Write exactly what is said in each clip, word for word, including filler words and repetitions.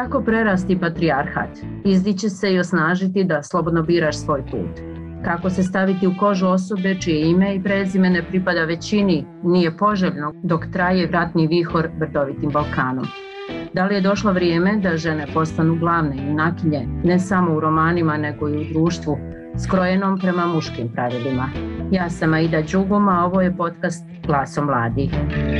Kako prerasti patrijarhat? Izdići se i osnažiti da slobodno biraš svoj put. Kako se staviti u kožu osobe čije ime i prezime ne pripada većini, nije poželjno dok traje ratni vihor brdovitim Balkanom. Da li je došlo vrijeme da žene postanu glavne junakinje, ne samo u romanima nego i u društvu, skrojenom prema muškim pravilima? Ja sam Aida Đugum, a ovo je podcast Glasom mladih.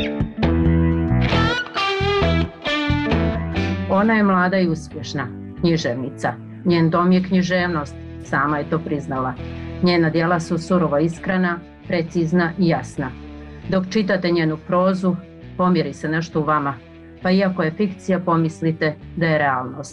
Ona je mlada i uspješna, književnica. Njen dom je književnost, sama je to priznala. Njena djela su surovo iskrena, precizna i jasna. Dok čitate njenu prozu, pomjeri se nešto u vama, pa iako je fikcija, pomislite da je realnost.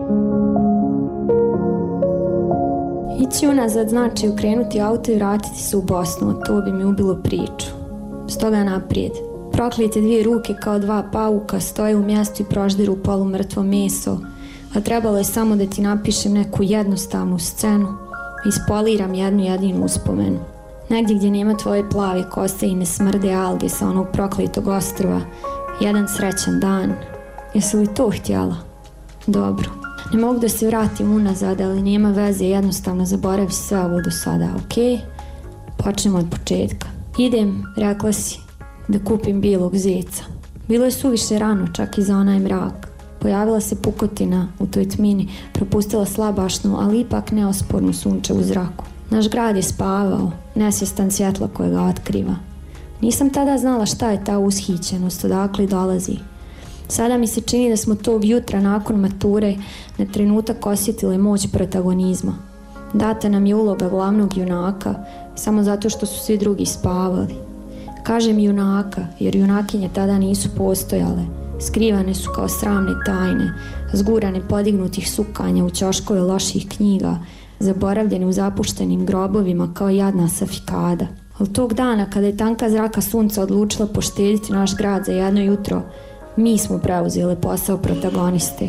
Ići unazad znači ukrenuti auto i vratiti se u Bosnu, to bi mi ubilo priču. Stoga naprijed. Proklete dvije ruke kao dva pauka stoje u mjestu i proždiru polumrtvo meso, a trebalo je samo da ti napišem neku jednostavnu scenu, ispoliram jednu jedinu uspomenu. Negdje gdje nema tvoje plave kose i ne smrde alge sa onog prokletog ostrva. Jedan srećan dan. Jesi li to htjela? Dobro. Ne mogu da se vratim unazad, ali nema veze, jednostavno zaboravi sve ovo do sada, ok? Počnemo od početka. Idem, rekla si, da kupim bijelog zeca. Bilo je suviše rano, čak i za onaj mrak. Pojavila se pukotina u toj tmini, propustila slabašnu, ali ipak neospornu sunče u zraku. Naš grad je spavao, nesvjestan svjetla koje ga otkriva. Nisam tada znala šta je ta ushićenost, odakle dolazi. Sada mi se čini da smo tog jutra nakon mature na trenutak osjetile moć protagonizma. Data nam je uloga glavnog junaka, samo zato što su svi drugi spavali. Kažem junaka, jer junakinje tada nisu postojale. Skrivane su kao sramne tajne, zgurane podignutih sukanja u ćoškove loših knjiga, zaboravljene u zapuštenim grobovima kao jadna safikada. Od tog dana, kada je tanka zraka sunca odlučila poštediti naš grad za jedno jutro, mi smo preuzeli posao protagoniste.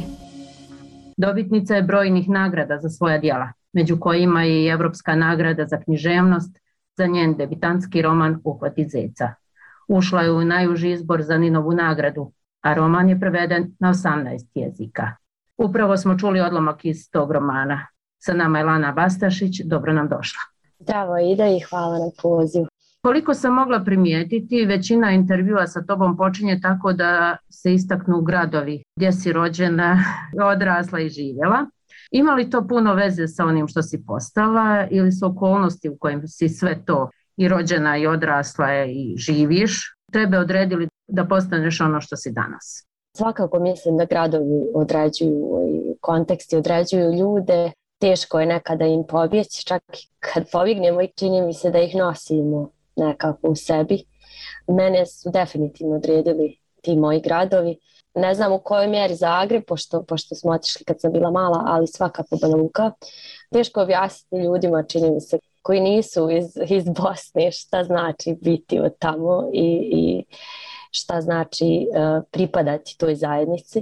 Dobitnica je brojnih nagrada za svoja djela, među kojima je i Evropska nagrada za književnost za njen debitantski roman Uhvati zeca. Ušla je u najuži izbor za Ninovu nagradu, a roman je preveden na osamnaest jezika. Upravo smo čuli odlomak iz tog romana. Sa nama je Lana Bastašić, dobro nam došla. Zdravo Ida i hvala na pozivu. Koliko sam mogla primijetiti, većina intervjua sa tobom počinje tako da se istaknu gradovi gdje si rođena, odrasla i živjela. Ima li to puno veze sa onim što si postala ili su okolnosti u kojim si sve to i rođena i odrasla i živiš tebe odredili da postaneš ono što si danas? Svakako mislim da gradovi određuju i konteksti određuju ljude. Teško je nekada im pobjeći, čak kad pobjegnemo i čini mi se da ih nosimo nekako u sebi. Mene su definitivno odredili ti moji gradovi. Ne znam u kojoj mjeri Zagreb, pošto, pošto smo otišli kad sam bila mala, ali svakako Banja Luka. Teško objasniti ljudima, čini mi se, koji nisu iz, iz Bosne, šta znači biti od tamo i, i šta znači uh, pripadati toj zajednici.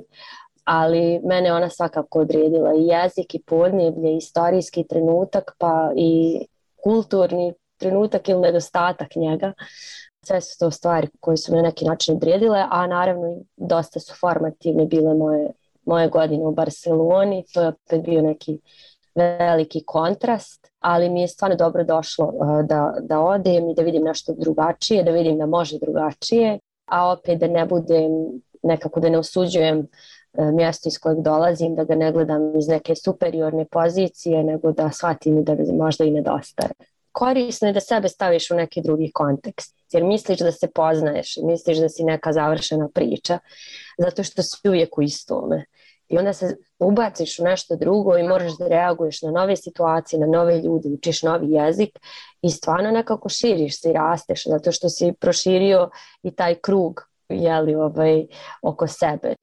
Ali mene ona svakako odredila i jezik i podneblje, i istorijski trenutak, pa i kulturni trenutak ili nedostatak njega. Sve su to stvari koje su me na neki način odredile, a naravno dosta su formativne bile moje, moje godine u Barceloni. To je opet bio neki veliki kontrast, ali mi je stvarno dobro došlo uh, da, da odem i da vidim nešto drugačije, da vidim da može drugačije, a opet da ne budem, nekako da ne osuđujem uh, mjesto iz kojeg dolazim, da ga ne gledam iz neke superiorne pozicije, nego da shvatim da možda i nedostaje. Korisno je da sebe staviš u neki drugi kontekst, jer misliš da se poznaješ, misliš da si neka završena priča, zato što si uvijek u istome. I onda se ubaciš u nešto drugo i moraš da reaguješ na nove situacije, na nove ljude, učiš novi jezik i stvarno nekako širiš se i rasteš, zato što si proširio i taj krug, jeli, ovaj, oko sebe.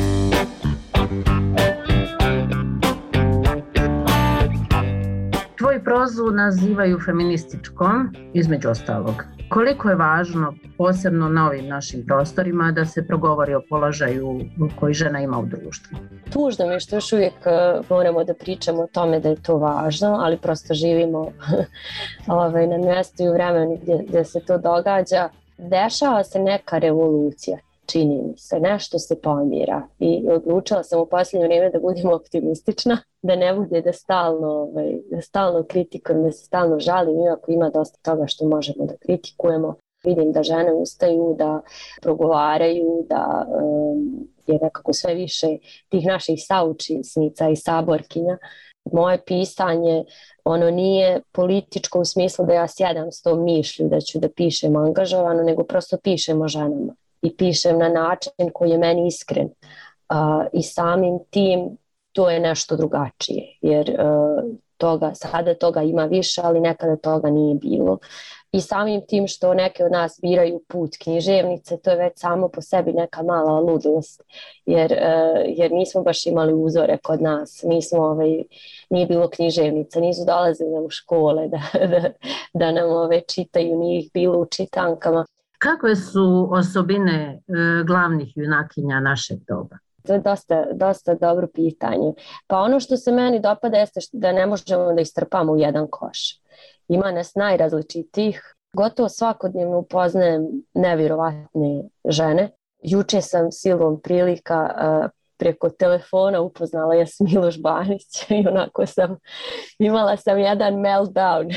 Tvoju prozu nazivaju feminističkom, između ostalog. Koliko je važno, posebno na ovim našim prostorima, da se progovori o položaju koji žena ima u društvu? Tužno mi je što još uvijek moramo da pričamo o tome da je to važno, ali prosto živimo ovaj, na mjestu i u vremenu gdje, gdje se to događa. Dešava se neka revolucija. čini mi se, nešto se pomira i odlučila sam u posljednje vrijeme da budem optimistična, da ne bude da stalno, ovaj, da stalno kritikujem, da se stalno žalim, iako ima dosta toga što možemo da kritikujemo. Vidim da žene ustaju, da progovaraju, da um, je nekako sve više tih naših saučesnica i saborkinja. Moje pisanje, ono nije političko u smislu da ja sjedam s tom mišlju da ću da pišem angažovano, nego prosto pišem o ženama i pišem na način koji je meni iskren. Uh, I samim tim to je nešto drugačije, jer uh, toga, sada toga ima više, ali nekada toga nije bilo. I samim tim što neke od nas biraju put književnice, to je već samo po sebi neka mala ludost, jer, uh, jer nismo baš imali uzore kod nas, nismo, ovaj, nije bilo književnica, nisu dolazili nam u škole da, da, da nam ove čitaju, nije ih bilo u čitankama. Kakve su osobine uh, glavnih junakinja našeg doba? To je dosta, dosta dobro pitanje. Pa ono što se meni dopada jeste da ne možemo da istrpamo u jedan koš. Ima nas najrazličitijih. Gotovo svakodnevno upoznajem nevjerovatne žene. Juče sam silom prilika uh, preko telefona upoznala Jasmilu Žbanić i onako sam, imala sam jedan meltdown.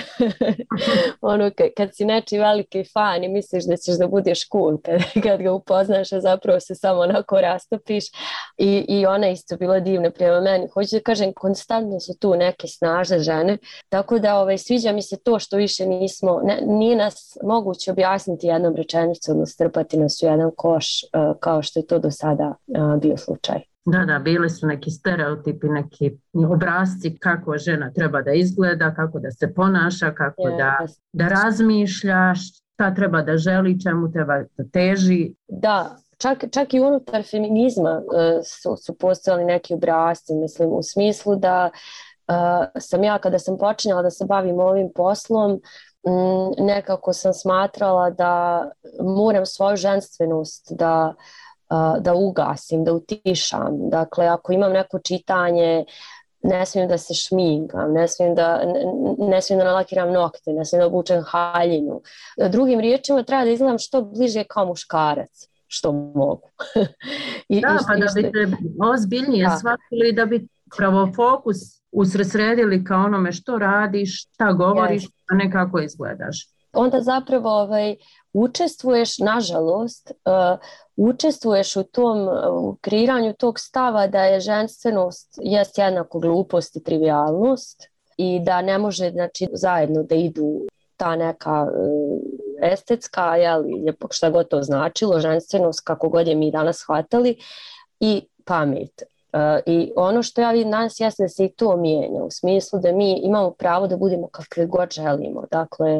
ono, kad si nečiji veliki fan i misliš da ćeš da budeš cool kad, kad ga upoznaš, a zapravo se samo onako rastopiš. I, i ona isto bila divna prema meni. Hoću da kažem, konstantno su tu neke snažne žene, tako da ovaj, sviđa mi se to što više nismo, ne, nije nas moguće objasniti jednom rečenicom, strpati nas u jedan koš uh, kao što je to do sada uh, bio slučaj. Da, da, bili su neki stereotipi, neki obrasci kako žena treba da izgleda, kako da se ponaša, kako yes. da, da razmišlja, šta treba da želi, čemu treba da teži. Da, čak, čak i unutar feminizma uh, su, su postojali neki obrasci, mislim, u smislu da uh, sam ja kada sam počinjala da se bavim ovim poslom, um, nekako sam smatrala da moram svoju ženstvenost da da ugasim, da utišam. Dakle, ako imam neko čitanje, ne smijem da se šminkam, ne smijem da, ne, ne smijem da nalakiram nokte, ne smijem da obučem haljinu. Drugim riječima treba da izgledam što bliže kao muškarac, što mogu. I, da, i što, pa da biste ozbiljnije shvatili, da bi pravo fokus usredsredili kao onome što radiš, šta govoriš, yes. a ne kako izgledaš. Onda zapravo ovaj, učestvuješ, nažalost, uh, učestvuješ u tom u kreiranju tog stava da je ženstvenost jest jednako glupost i trivialnost i da ne može, znači, zajedno da idu ta neka uh, estetska, jel, šta god to značilo, ženstvenost, kako god je mi danas shvatali, i pamet. Uh, I ono što ja vidim danas jeste da se i to mijenja, u smislu da mi imamo pravo da budemo kakve god želimo. Dakle,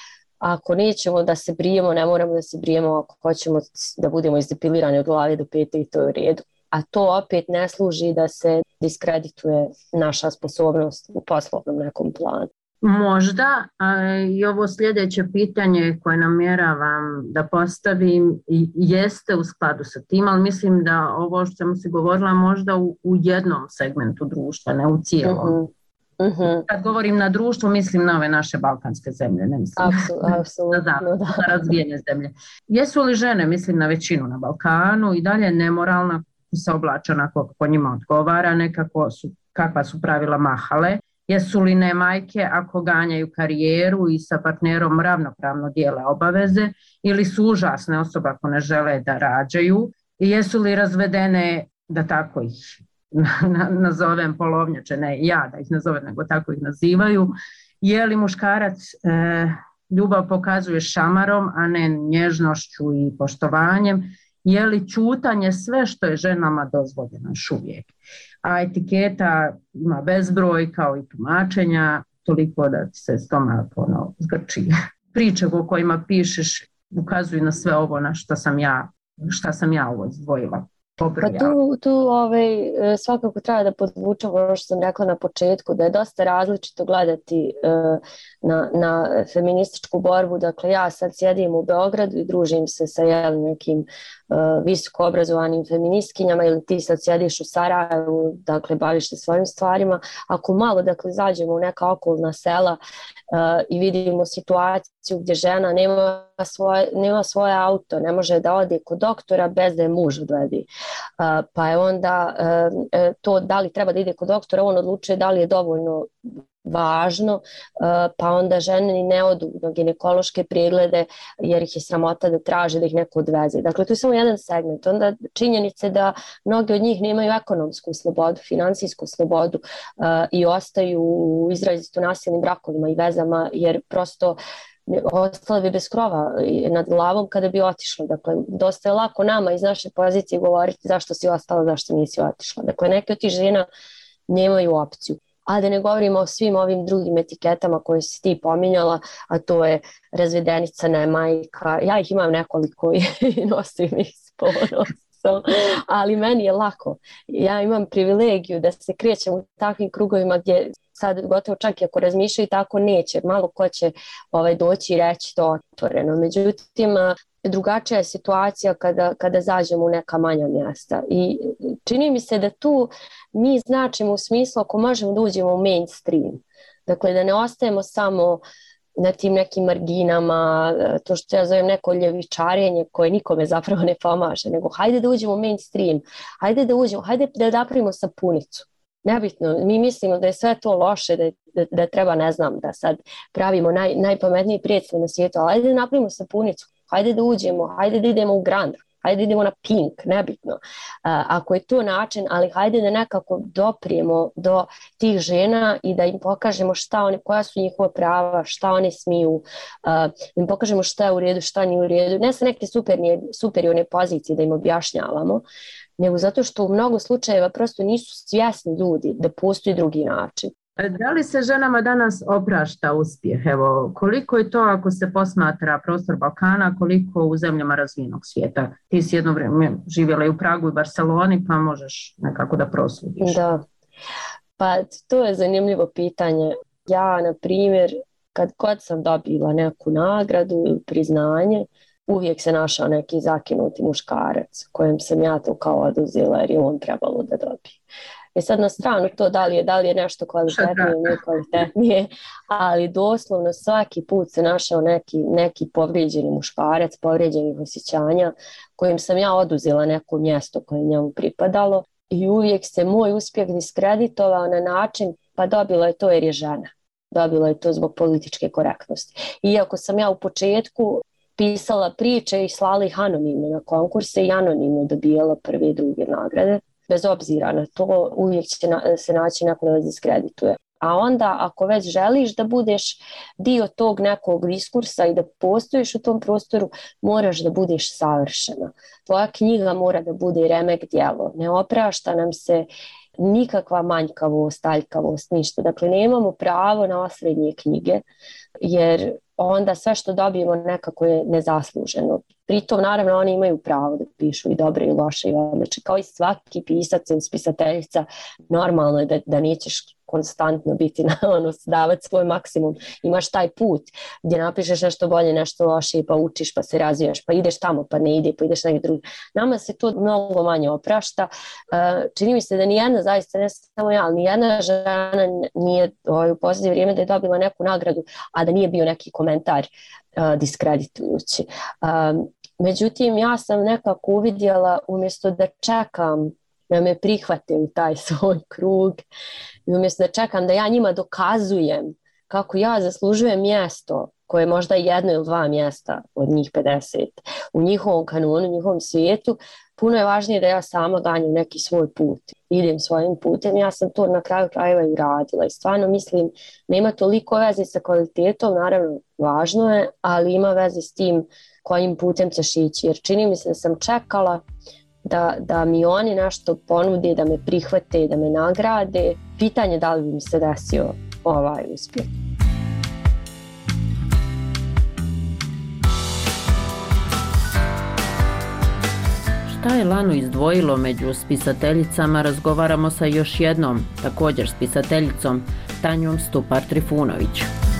ako nećemo da se brijemo, ne moramo da se brijemo, ako hoćemo da budemo izdepilirani od glave do pete i to je u redu. A to opet ne služi da se diskredituje naša sposobnost u poslovnom nekom planu. Možda, a i ovo sljedeće pitanje koje namjeravam da postavim jeste u skladu sa tim, ali mislim da ovo što sam si govorila možda u, u jednom segmentu društva, ne u cijelom. Uh-huh. Uh-huh. Kad govorim na društvo, mislim na ove naše balkanske zemlje, ne mislim Absol- apsolutno, na, na, na razvijene zemlje. Jesu li žene, mislim na većinu na Balkanu, i dalje nemoralna, se oblače onako kako njima odgovara, nekako su, kakva su pravila mahale? Jesu li ne majke ako ganjaju karijeru i sa partnerom ravnopravno dijele obaveze, ili su užasne osobe ako ne žele da rađaju? I jesu li razvedene, da tako ih nazovem polovnjače, ne ja da ih nazovem, nego tako ih nazivaju? Je li muškarac e, ljubav pokazuje šamarom, a ne nježnošću i poštovanjem? Je li ćutanje sve što je ženama dozvoljeno još uvijek? A etiketa ima bezbroj kao i tumačenja, toliko da se stomak ono zgrči. Priče o kojima pišeš ukazuju na sve ovo na što sam ja, šta sam ja ovo izdvojila. Pa tu, tu ovaj, svakako treba da podvučemo ono što sam rekla na početku, da je dosta različito gledati uh, na, na feminističku borbu. Dakle, ja sad sjedim u Beogradu i družim se sa jel, nekim uh, visoko obrazovanim feministkinjama, ili ti sad sjediš u Sarajevu, dakle, baviš se svojim stvarima. Ako malo, dakle, zađemo u neka okolna sela uh, i vidimo situaciju gdje žena nema svoje, nema svoje auto, ne može da ode kod doktora bez da je muž odvedi. Uh, pa je onda uh, to da li treba da ide kod doktora, on odlučuje da li je dovoljno važno, uh, pa onda žene ni ne odu na ginekološke preglede jer ih je sramota da traže da ih neko odveze. Dakle, to je samo jedan segment. Onda činjenice da mnogi od njih nemaju ekonomsku slobodu, finansijsku slobodu uh, i ostaju u izrazito nasilnim brakovima i vezama jer prosto ostale bi bez krova nad glavom kada bi otišla. Dakle, dosta je lako nama iz naše pozicije govoriti zašto si ostala, zašto nisi otišla. Dakle, neke od tih žena nemaju opciju. A da ne govorimo o svim ovim drugim etiketama koje si ti pominjala, a to je razvedenica, ne majka. Ja ih imam nekoliko i nosim ih s ponosom, ali meni je lako. Ja imam privilegiju da se krećem u takvim krugovima gdje sad gotovo čak i ako razmišljaju tako neće, malo ko će ovaj, doći i reći to otvoreno. Međutim, drugačija je situacija kada, kada zađemo u neka manja mjesta i čini mi se da tu mi značimo u smislu ako možemo da uđemo u mainstream. Dakle, da ne ostajemo samo na tim nekim marginama, to što ja zovem neko ljevičarenje koje nikome zapravo ne pomaže, nego hajde da uđemo u mainstream, hajde da uđemo, hajde da napravimo sapunicu. Nebitno, mi mislimo da je sve to loše, da, da, da treba, ne znam, da sad pravimo naj, najpametniji predstav na svijetu, ali hajde da napravimo sapunicu, hajde da uđemo, hajde da idemo u Grand, hajde da idemo na Pink, nebitno. Uh, ako je to način, ali hajde da nekako doprijemo do tih žena i da im pokažemo šta one, koja su njihova prava, šta one smiju, uh, da im pokažemo šta je u redu, šta nije u redu, ne sa neke superiorne pozicije da im objašnjavamo, nego zato što u mnogo slučajeva prosto nisu svjesni ljudi da postoji drugi način. Da li se ženama danas oprašta uspjeh? Evo, koliko je to ako se posmatra prostor Balkana, koliko u zemljama razvijenog svijeta? Ti si jedno vrijeme živjela i u Pragu i Barceloni, pa možeš nekako da prosudiš. Da, pa to je zanimljivo pitanje. Ja, na primjer, kad god sam dobila neku nagradu ili priznanje, uvijek se našao neki zakinuti muškarac kojem sam ja to kao oduzela jer je on trebalo da dobije. I sad na stranu to da li je, da li je nešto kvalitetnije ili nije kvalitetnije, ali doslovno svaki put se našao neki, neki povrijeđeni muškarac, povrijeđenih osjećanja kojim sam ja oduzela neko mjesto koje njemu pripadalo i uvijek se moj uspjeh diskreditovao na način pa dobila je to jer je žena. Dobila je to zbog političke korektnosti. Iako sam ja u početku pisala priče i slala ih anonimno na konkurse i anonimno dobijala prve i druge nagrade. Bez obzira na to, uvijek će na, se naći neko da vas diskredituje. A onda, ako već želiš da budeš dio tog nekog diskursa i da postojiš u tom prostoru, moraš da budeš savršena. Tvoja knjiga mora da bude remek djelo. Ne oprašta nam se nikakva manjkavost, aljkavost, ništa. Dakle, nemamo pravo na osrednje knjige, jer onda sve što dobijemo nekako je nezasluženo. Pritom, naravno, oni imaju pravo da pišu i dobre i loše i odlične. Kao i svaki pisac ili spisateljica, normalno je da, da nećeš konstantno biti na ono, davati svoj maksimum. Imaš taj put gdje napišeš nešto bolje, nešto loše, pa učiš, pa se razvijaš, pa ideš tamo, pa ne ide, pa ideš negdje drugi. Nama se to mnogo manje oprašta. Čini mi se da nijedna, zaista ne samo ja, ali nijedna žena nije ovaj, u posljednje vrijeme da je dobila neku nagradu, a da nije bio neki komentar uh, diskreditujući. Um, međutim, ja sam nekako uvidjela, umjesto da čekam da me prihvate u taj svoj krug i umjesto da čekam da ja njima dokazujem kako ja zaslužujem mjesto koje je možda jedno ili dva mjesta od njih pedeset u njihovom kanonu, u njihovom svijetu, puno je važnije da ja sama ganjam neki svoj put, idem svojim putem. Ja sam to na kraju krajeva i radila i stvarno mislim nema toliko veze sa kvalitetom, naravno važno je, ali ima veze s tim kojim putem ćeš ići, jer čini mi se da sam čekala Da, da mi oni nešto ponude, da me prihvate, da me nagrade. Pitanje da li bi mi se desio ovaj uspjeh. Šta je Lanu izdvojilo među spisateljicama, razgovaramo sa još jednom, također spisateljicom, Tanjom Stupar-Trifunović.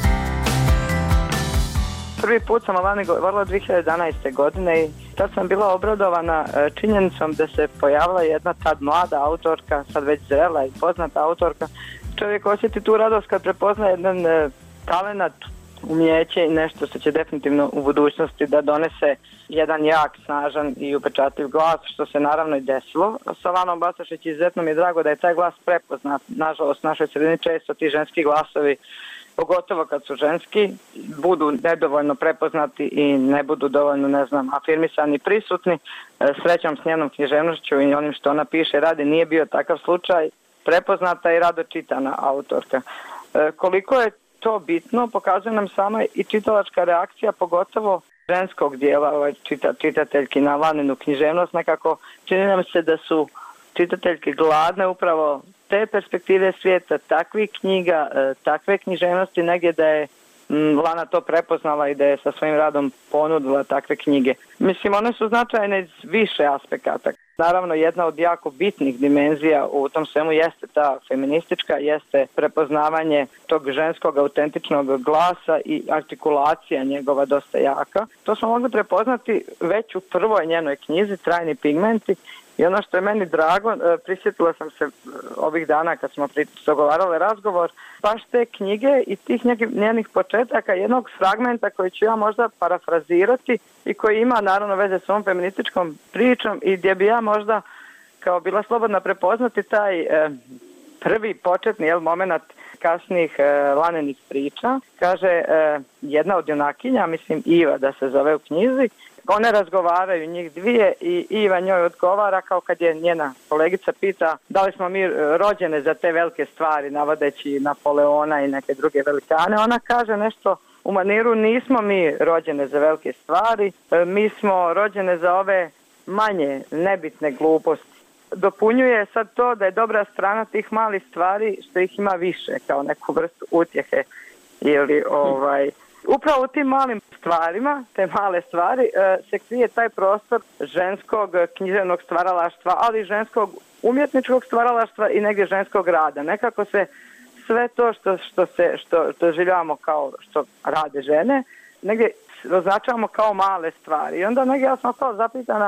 Prvi put sam o Lani govorila dvije hiljade jedanaeste. godine i tad sam bila obradovana činjenicom da se pojavila jedna tad mlada autorka, sad već zrela i poznata autorka. Čovjek osjeti tu radost kad prepozna jedan talenat, umjeće i nešto što će definitivno u budućnosti da donese jedan jak, snažan i upečatljiv glas, što se naravno i desilo. Sa Lanom Bastašić izuzetno mi je drago da je taj glas prepoznat. Nažalost, u našoj sredini često ti ženski glasovi, pogotovo kad su ženski, budu nedovoljno prepoznati i ne budu dovoljno, ne znam, afirmisani i prisutni. Srećom s njenom književnošću i onim što ona piše i radi nije bio takav slučaj. Prepoznata i rado čitana autorka. Koliko je to bitno, pokazuje nam sama i čitalačka reakcija, pogotovo ženskog dijela ovaj, čita, čitateljki na Laninu književnost. Nekako čini nam se da su čitateljke gladne upravo te perspektive svijeta, takvih knjiga, takve književnosti, negdje da je Lana to prepoznala i da je sa svojim radom ponudila takve knjige. Mislim, one su značajne iz više aspekata. Naravno, jedna od jako bitnih dimenzija u tom svemu jeste ta feministička, jeste prepoznavanje tog ženskog autentičnog glasa i artikulacija njegova dosta jaka. To smo mogli prepoznati već u prvoj njenoj knjizi Trajni pigmenti. I ono što je meni drago, prisjetila sam se ovih dana kad smo dogovarali razgovor, baš te knjige i tih njenih početaka, jednog fragmenta koji ću ja možda parafrazirati i koji ima naravno veze s ovom feminističkom pričom i gdje bi ja možda kao bila slobodna prepoznati taj eh, prvi početni jel, moment kasnijih eh, Laninih priča. Kaže eh, jedna od junakinja, mislim Iva da se zove u knjizi, one razgovaraju njih dvije i Iva njoj odgovara kao kad je njena kolegica pita da li smo mi rođene za te velike stvari, navodeći Napoleona i neke druge velikane. Ona kaže nešto u maniru nismo mi rođene za velike stvari, mi smo rođene za ove manje nebitne gluposti. Dopunjuje sad to da je dobra strana tih malih stvari što ih ima više kao neku vrstu utjehe ili ovaj... Upravo u tim malim stvarima, te male stvari, se krije taj prostor ženskog književnog stvaralaštva, ali i ženskog umjetničkog stvaralaštva i negdje ženskog rada. Nekako se sve to što, što, se, što, što življamo kao što rade žene, negdje označavamo kao male stvari. I onda negdje ja sam kao zapitana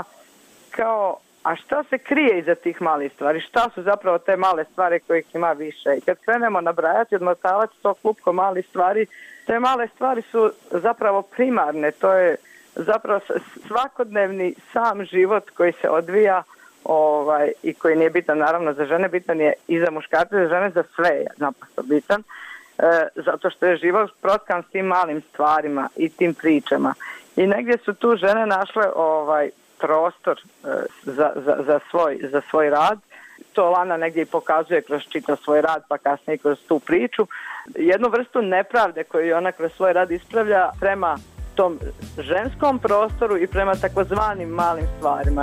kao, a šta se krije iza tih malih stvari? Šta su zapravo te male stvari kojih ima više? I kad krenemo nabrajati, odmotavati to klupko malih stvari, te male stvari su zapravo primarne, to je zapravo svakodnevni sam život koji se odvija ovaj, i koji nije bitan naravno za žene, bitan je i za muškarce, za žene, za sve je naprosto bitan, e, zato što je život protkan s tim malim stvarima i tim pričama. I negdje su tu žene našle ovaj, prostor e, za, za, za, svoj, za svoj rad. To Lana negdje i pokazuje kroz čitav svoj rad, pa kasnije kroz tu priču. Jednu vrstu nepravde koju ona kroz svoj rad ispravlja prema tom ženskom prostoru i prema takozvanim malim stvarima.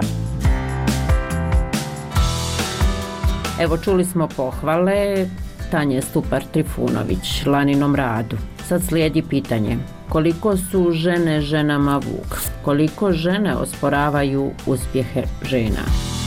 Evo čuli smo pohvale Tanje Stupar-Trifunović Laninom radu. Sad slijedi pitanje. Koliko su žene ženama vuk? Koliko žene osporavaju uspjehe žena?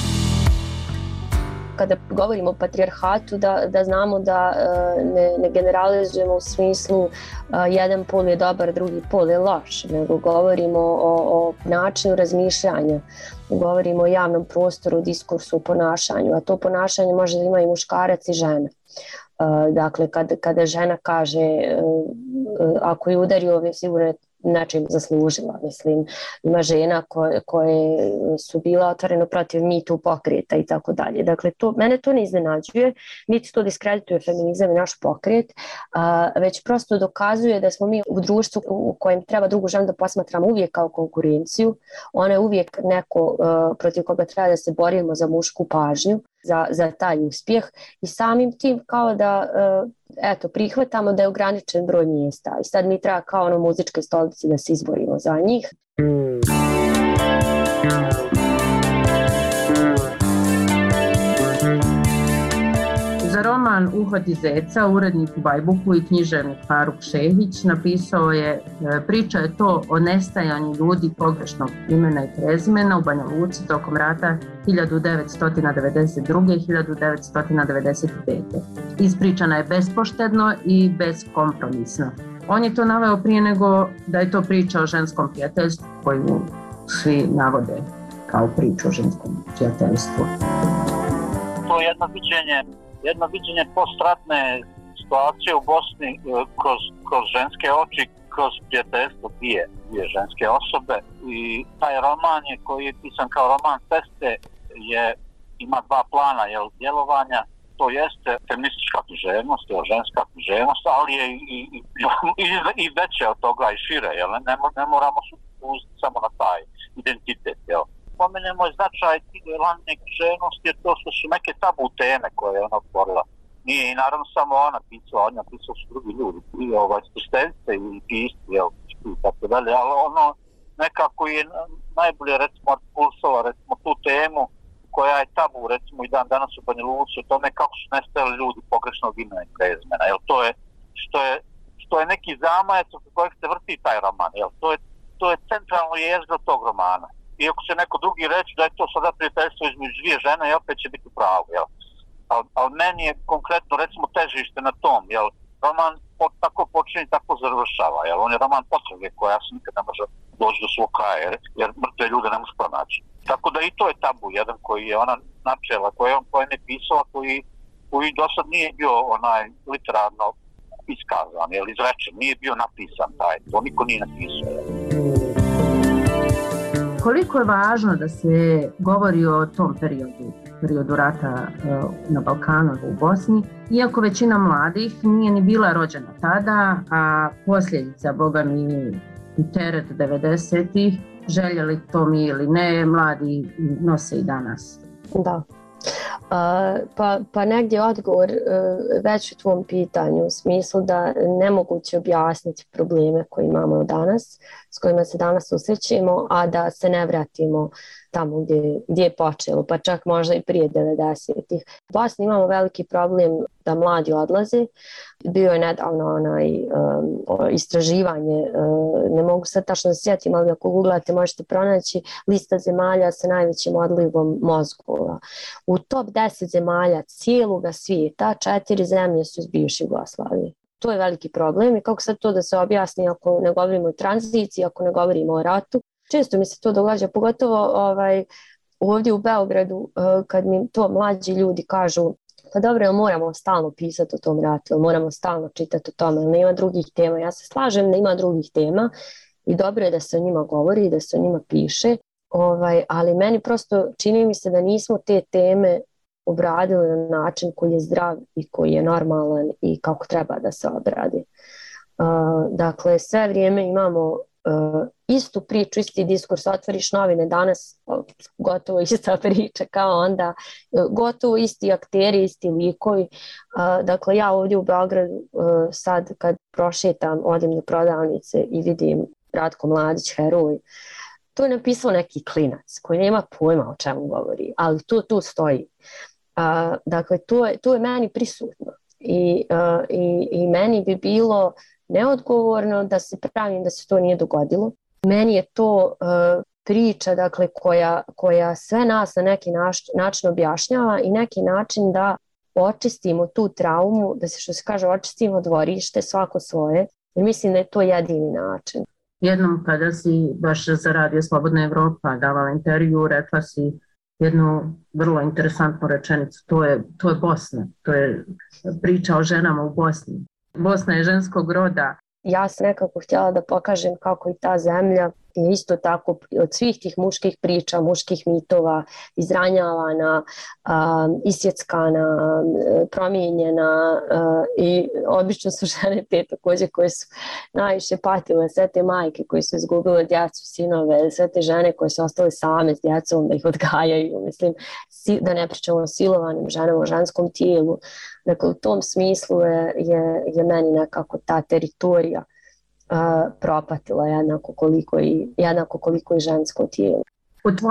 Kada govorimo o patrijarhatu, da, da znamo da ne, ne generalizujemo u smislu jedan pol je dobar, drugi pol je loš, nego govorimo o, o načinu razmišljanja, govorimo o javnom prostoru, diskursu, ponašanju, a to ponašanje može da ima i muškarac i žena. Dakle, kada, kada žena kaže ako je udario, je sigurno nečim zaslužila. Mislim, ima žena koje, koje su bila otvoreno protiv Me Too pokreta i tako dalje. Dakle, to, mene to ne iznenađuje, niti to diskredituje feminizam i naš pokret, a, već prosto dokazuje da smo mi u društvu u kojem treba drugu ženu da posmatramo uvijek kao konkurenciju. Ona je uvijek neko a, protiv koga treba da se borimo za mušku pažnju, za, za taj uspjeh i samim tim kao da eto, prihvatamo da je ograničen broj mjesta i sad mi treba kao ono muzičke stolice da se izborimo za njih. Za roman Roman Uhod iz zeca, urednik u Bajbuku i književnik Faruk Šehić napisao je priča je to o nestajanju ljudi pogrešnog imena i prezimena u Banja Luci tokom rata hiljadu devetsto devedeset druge. i hiljadu devetsto devedeset pete. Ispričana je bespoštedno i beskompromisno. On je to naveo prije nego da je to priča o ženskom prijateljstvu koju svi navode kao priču o ženskom prijateljstvu. To je jedno viđenje, jedno viđenje postratne situacije u Bosni kroz, kroz ženske oči, kroz prijateljstvo dvije, dvije ženske osobe. I taj roman je, koji je pisan kao roman Ceste, je, ima dva plana jel, djelovanja. To jeste feministička književnost, ženska književnost, ali je i, i, i, i veće od toga i šire. Jel? Ne, ne moramo se uzeti samo na taj identitet. Jel? Spomenemo je značaj lanjne književnosti je to što su neke tabu teme koje je ona otvorila. Nije i naravno samo ona pisala, ona pisala su drugi ljudi, i ovaj, spisteljice i pisci, jel, i tako dalje, ali ono nekako je najbolje, recimo, artikulisala, recimo, tu temu koja je tabu, recimo, i dan danas u Banja Luci, o tome kako su nestajali ljudi pogrešnog imena i prezimena, jel, to je, što je, što je neki zamajac oko kojeg se vrti taj roman, jel, to je, to je centralno jezgro tog romana. Iako će neko drugi reći da je to sada prijateljstvo između dvije žene i opet će biti pravo, jel? Ali al meni je konkretno, recimo, težište na tom, jel? Roman po, tako počinje i tako završava, jel? On je roman potrage koja se nikad ne može doći do svog kraja, jer, jer mrtve ljude ne može pronaći. Tako da i to je tabu, jedan koji je ona načela, koji je on koji je pisala, koji, koji do sad nije bio onaj literarno iskazan, jel? Izrečen, nije bio napisan taj, to niko nije napisao, jel? Koliko je važno da se govori o tom periodu, periodu rata na Balkanu u Bosni, iako većina mladih nije ni bila rođena tada, a posljedica, boga mi, i teret devedesetih, željeli to mi ili ne, mladi nose i danas. Da. Uh, pa, pa negdje odgovor uh, već u tvom pitanju u smislu da nemoguće objasniti probleme koje imamo danas, s kojima se danas susrećemo, a da se ne vratimo tamo gdje, gdje je počelo, pa čak možda i prije devedesetih. U Bosni imamo veliki problem da mladi odlaze. Bio je nedavno onaj um, istraživanje, uh, ne mogu sad tačno da se sjetim, ali ako googlate možete pronaći lista zemalja sa najvećim odlivom mozgova. U top deset zemalja cijeloga svijeta četiri zemlje su iz bivše Jugoslavije. To je veliki problem i kako sad to da se objasni ako ne govorimo o tranziciji, ako ne govorimo o ratu. Često mi se to događa, pogotovo ovaj, ovdje u Beogradu, kad mi to mlađi ljudi kažu pa dobro, moramo stalno pisati o tom ratu, moramo stalno čitati o tome, nema drugih tema. Ja se slažem da ima drugih tema i dobro je da se o njima govori i da se o njima piše, ovaj, ali meni prosto čini mi se da nismo te teme obradili na način koji je zdrav i koji je normalan i kako treba da se obradi. Uh, dakle, sve vrijeme imamo uh, istu priču, isti diskurs, otvoriš novine danas, gotovo ista priča kao onda, gotovo isti akteri, isti likovi. Uh, dakle, ja ovdje u Beogradu uh, sad kad prošetam, odim na prodavnice i vidim Ratko Mladić, heroj, to je napisao neki klinac koji nema pojma o čemu govori, ali to tu stoji. Uh, dakle, to je, to je meni prisutno I, uh, i, i meni bi bilo neodgovorno da se pravim da se to nije dogodilo. Meni je to uh, priča dakle, koja, koja sve nas na neki naš, način objašnjava i neki način da očistimo tu traumu, da se što se kaže očistimo dvorište svako svoje, jer mislim da je to jedini način. Jednom kada si baš za Radio Slobodna Evropa davala intervju, rekla si jednu vrlo interesantnu rečenicu, to je, to je Bosna, to je priča o ženama u Bosni. Bosna je ženskog roda. Ja sam nekako htjela da pokažem kako i ta zemlja je isto tako od svih tih muških priča, muških mitova izranjavana, um, isjeckana, promijenjena uh, i obično su žene te također koje su najviše patile, sve te majke koje su izgubile djecu, sinove, sve te žene koje su ostale same s djecom da ih odgajaju, mislim, da ne pričamo o silovanim ženama, o ženskom tijelu. Dakle, u tom smislu je, je, je meni nekako ta teritorija Uh, propatila jednako koliko, i, jednako koliko i žensko tijelo. U tvom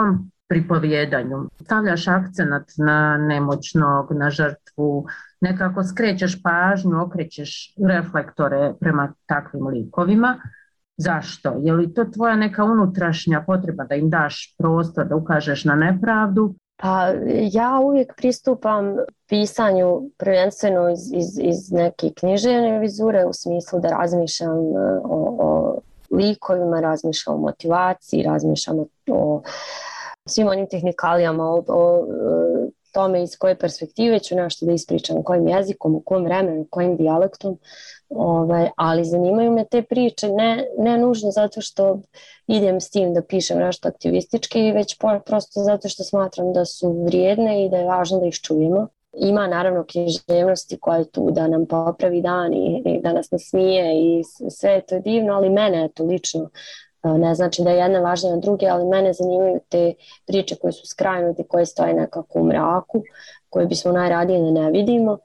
pripovjedanju. Stavljaš akcenat na nemoćnog, na žrtvu, nekako skrećeš pažnju, okrećeš reflektore prema takvim likovima. Zašto? Je li to tvoja neka unutrašnja potreba da im daš prostor, da ukažeš na nepravdu? Pa ja uvijek pristupam pisanju prvenstveno iz, iz, iz neke književne vizure, u smislu da razmišljam o, o likovima, razmišljam o motivaciji, razmišljam o, o svim onim tehnikalijama, o, o tome iz koje perspektive ću nešto da ispričam, kojim jezikom, u kom vremenu, kojim dijalektom. Ovaj, ali zanimaju me te priče, ne, ne nužno zato što idem s tim da pišem nešto aktivistički, već prosto zato što smatram da su vrijedne i da je važno da ih čujemo. Ima naravno književnosti koja je tu da nam popravi dan i, i da nas nasmije i sve je to divno, ali mene je to lično. Ne znači da je jedna važnija od druge, ali mene zanimaju te priče koje su skrajnute, koje stoje nekako u mraku, koje bismo najradije da ne vidimo.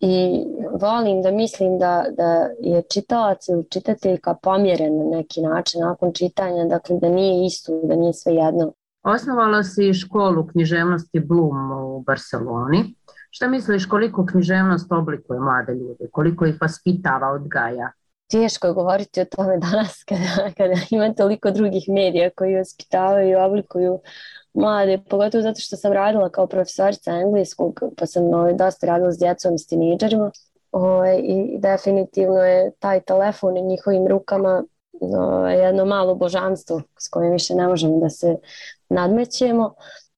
I volim da mislim da, da je čitalac ili čitateljka pomjeren na neki način nakon čitanja, dakle da nije isto, da nije sve jedno. Osnovala si školu književnosti Bloom u Barceloni. Šta misliš koliko književnost oblikuje mlade ljude, koliko ih vaspitava, odgaja? Teško je govoriti o tome danas kada, kada ima toliko drugih medija koji vaspitavaju i oblikuju mlade, pogotovo zato što sam radila kao profesorica engleskog, pa sam ovaj, dosta radila s djecom i s teenidžerima ovaj, i definitivno je taj telefon u njihovim rukama ovaj, jedno malo božanstvo s kojim više ne možemo da se nadmećemo,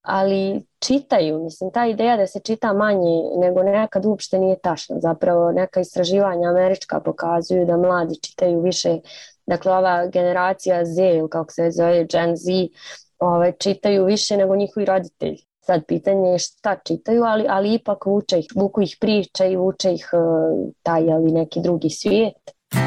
ali čitaju, mislim, ta ideja da se čita manje nego nekad uopšte nije tačna. Zapravo neka istraživanja američka pokazuju da mladi čitaju više, dakle ova generacija Z ili kako se zove Gen Z, ovaj, čitaju više nego njihovi roditelji. Sad pitanje je šta čitaju, ali, ali ipak vuče ih, vuku ih priče i vuče ih uh, taj ali neki drugi svijet.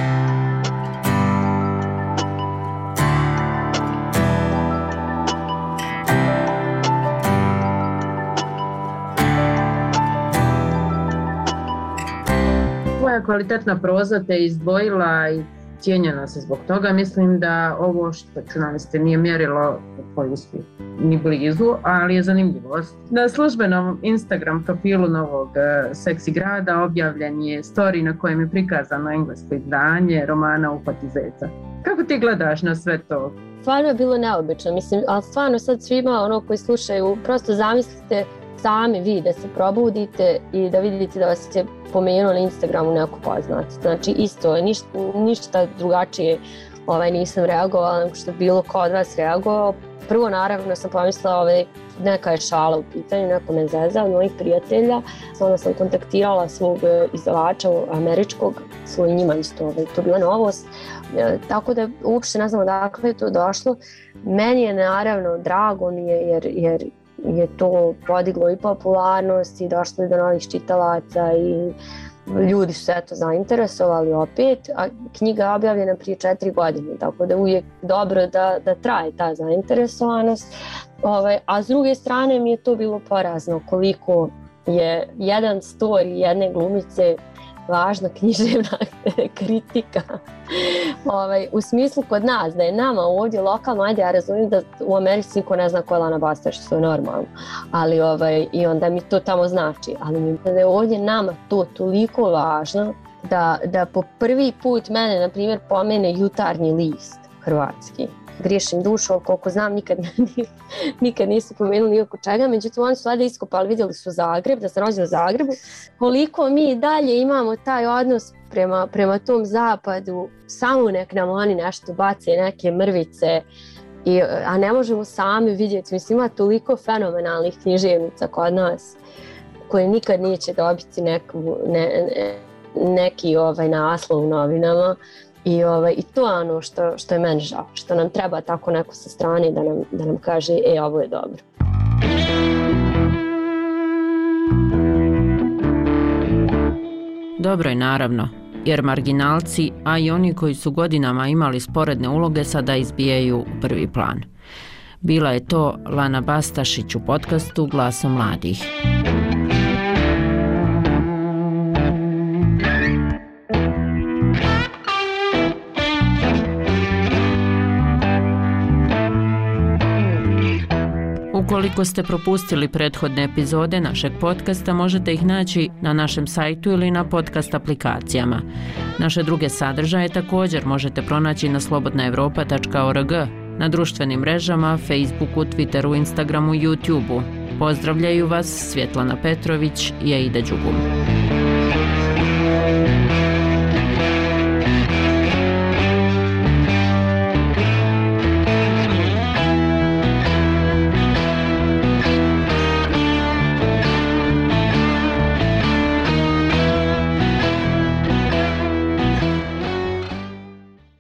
Tvoja kvalitetna proza te izdvojila i cijenjena se zbog toga. Mislim da ovo što ću navesti nije mjerilo tvoj uspjeh ni blizu, ali je zanimljivost. Na službenom Instagram profilu Novog seksi grada objavljen je story na kojem je prikazano englesko izdanje romana Uhvati zeca. Kako ti gledaš na sve to? Stvarno je bilo neobično, mislim, ali stvarno sad svima ono koji slušaju, prosto zamislite sami vi da se probudite i da vidite da vas je pomenuo na Instagramu neko poznat. Znači isto, ništa, ništa drugačije ovaj, nisam reagovala nego što bilo ko od vas reagovao. Prvo naravno sam pomislila ovaj, neka je šala u pitanju, neko me zeza od mojih prijatelja. Onda sam kontaktirala svog izdavača američkog, svoj njima isto, ovaj, to bila novost. E, tako da uopšte ne znam odakle je to došlo. Meni je naravno drago mi je jer, jer je to podiglo i popularnost i došlo je do novih čitalaca i ljudi su se eto zainteresovali opet, a knjiga je objavljena prije četiri godine, tako da uvijek dobro da, da traje ta zainteresovanost. Ovaj, a s druge strane mi je to bilo porazno koliko je jedan story jedne glumice važna književna kritika. Ovaj, u smislu kod nas, da je nama ovdje lokalno, ajde ja razumijem da u Americi niko ne zna ko je Lana Bastaš, što je normalno, ali ovaj, i onda mi to tamo znači, ali mi da je ovdje nama to toliko važno da, da po prvi put mene, na primjer, pomene Jutarnji list hrvatski. Griješim dušom, koliko znam, nikad, nikad nisu pomenuli oko čega, međutim oni su valjda iskopali, vidjeli su Zagreb, da sam rođena u Zagrebu, koliko mi dalje imamo taj odnos prema, prema tom zapadu, samo nek nam oni nešto bace, neke mrvice, i, a ne možemo sami vidjeti, mislim ima toliko fenomenalnih književnica kod nas, koje nikad neće dobiti neku, ne, ne, neki ovaj, naslov u novinama. I, ovaj, I to je ono što, što je meni žao, što nam treba tako neko sa strane da nam, da nam kaže e, ovo je dobro. Dobro je naravno, jer marginalci, a i oni koji su godinama imali sporedne uloge sada izbijaju u prvi plan. Bila je to Lana Bastašić u podcastu Glasom mladih. U Ukoliko ste propustili prethodne epizode našeg podcasta, možete ih naći na našem sajtu ili na podcast aplikacijama. Naše druge sadržaje također možete pronaći na slobodna evropa tačka org, na društvenim mrežama, Facebooku, Twitteru, Instagramu i YouTubeu. Pozdravljaju vas Svjetlana Petrović i Aida Đugum.